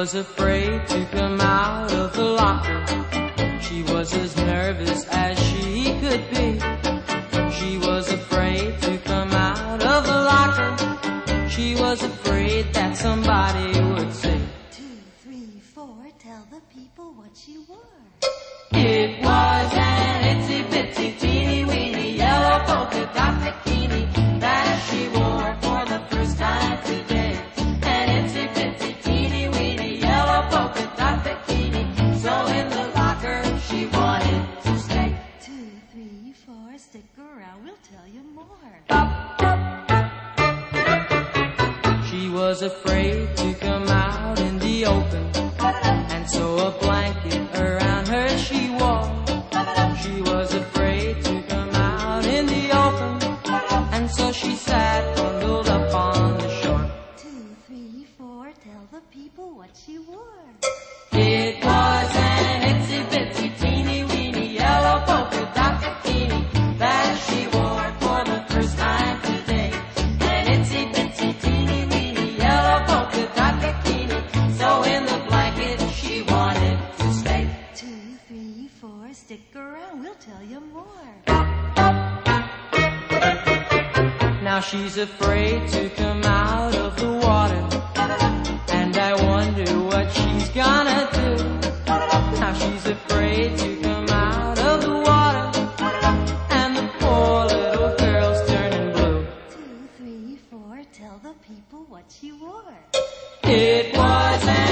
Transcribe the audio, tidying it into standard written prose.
was afraid to come out of the locker. She was as nervous as she could be. She was afraid to come out of the locker. She was afraid that somebody would say, 2, 3, 4, tell the people what she wore. It was an itsy bitsy teeny weeny yellow polka dot bikini that she wore for the first time today. An itsy bitsy teeny weeny yellow polka dot bikini. So in the locker she wanted to stay. 2, 3, 4, stick around, we'll tell you more. She was afraid to come out in the open, and so a blanket around her she wore. She was afraid to come out in the open, and so she sat bundled up on the shore. 2, 3, 4, tell the people what she wore. It was an itsy bitsy teeny weeny yellow polka dot bikini that she wore for the first time today. An itsy bitsy teeny weeny yellow polka dot bikini. So in the blanket she wanted to stay. 2, 3, 4, stick around, we'll tell you more. Now she's afraid to come out of the water, and I wonder what she's gonna do. Now she's afraid to come out of the water, and the poor little girl's turning blue. 2, 3, 4, tell the people what she wore. It was an